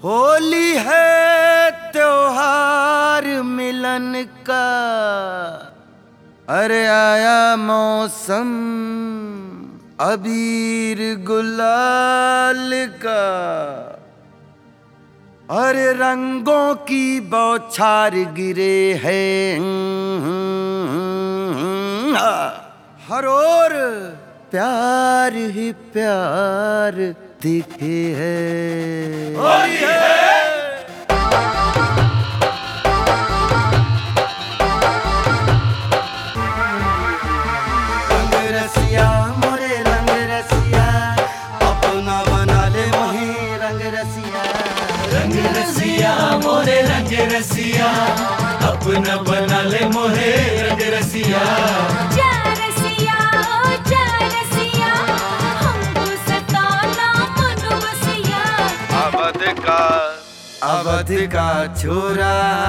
होली है त्योहार मिलन का, अरे आया मौसम अबीर गुलाल का। अरे रंगों की बौछार गिरे हैं हर ओर, प्यार ही प्यार दिखे है। होली है रंग रसिया मोरे रंग रसिया, अपना बना ले मोहे रंग रसिया। रंग रसिया मोरे रंग रसिया, अपना बना ले मोहे रंग रसिया। जा रसिया ओ जा रसिया, हमको सताना मन बसिया। अवध का छोरा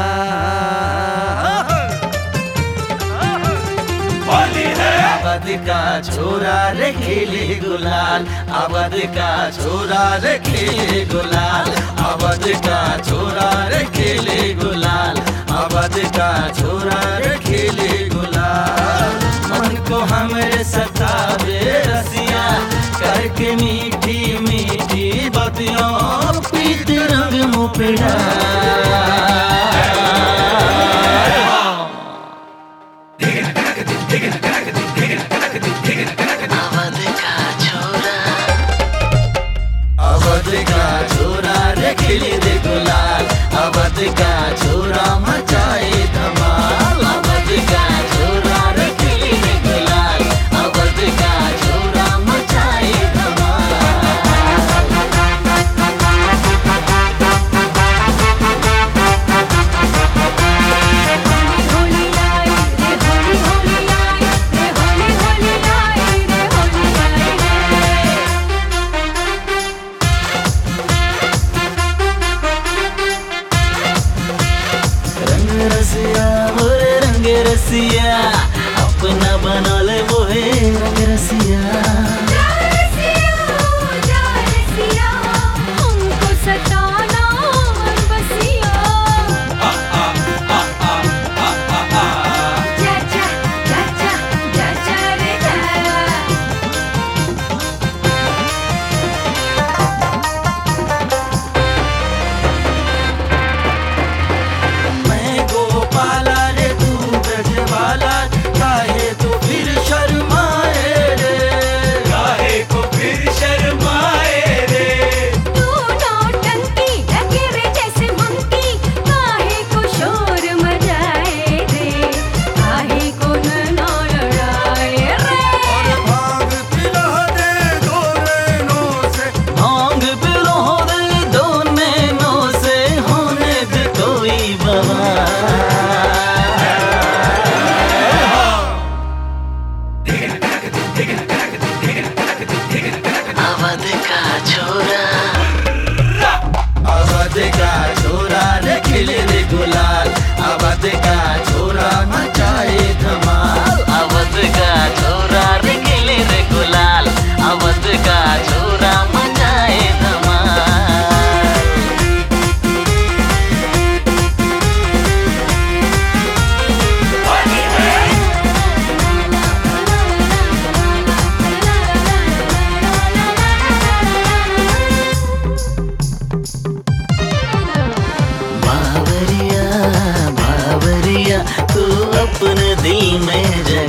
होली है अवध का छोरा रे खेले गुलाल, अवध का छोरा रे खेले गुलाल, अवध का छोरा रे खेले गुलाल, अवध का छोरा रे खेले गुलाल। मन को हमरे सतावे रसिया, करके मीठी मीठी बातियों पीत रंग मुँह पे अवध का छोरा रे खिले रे गुलाल, अवध का छोरा मचाए धमाल। अवध का छोरा रे खिले रे गुलाल, अवध का छोरा मचाए धमाल। होली लाई रे होली होली लाई रे होली होली लाई रे होली लाई रे। रंग रसिया मोरे रंग रसिया, अपना बना ले मोहे रंग रसिया। जा रसिया हमको सताना मन बसिया। जा जा जा जा जा जा रे जा। मैं गोपाला रे तू ब्रजवाला, काहे तू फिर शर्माए रे। काहे को फिर शर्माए रे। तू नौटंकी लगे रे जैसे मंकी, काहे को शोर मचाए रे, काहे को न लड़ाए रे। भांग पिला दे दो नैनों से, भांग पिला दे दो नैनों से, होने दे कोई बवाल। अवध का छोरा, अवध का छोरा रे खिले रे गुलाल, अवध का छोरा मचाए धमाल। अवध का छोरा रे खिले रे गुलाल, अवध का छोरा मचाए धमाल। होली है बावरिया बावरिया, तू अपने दिल में जगह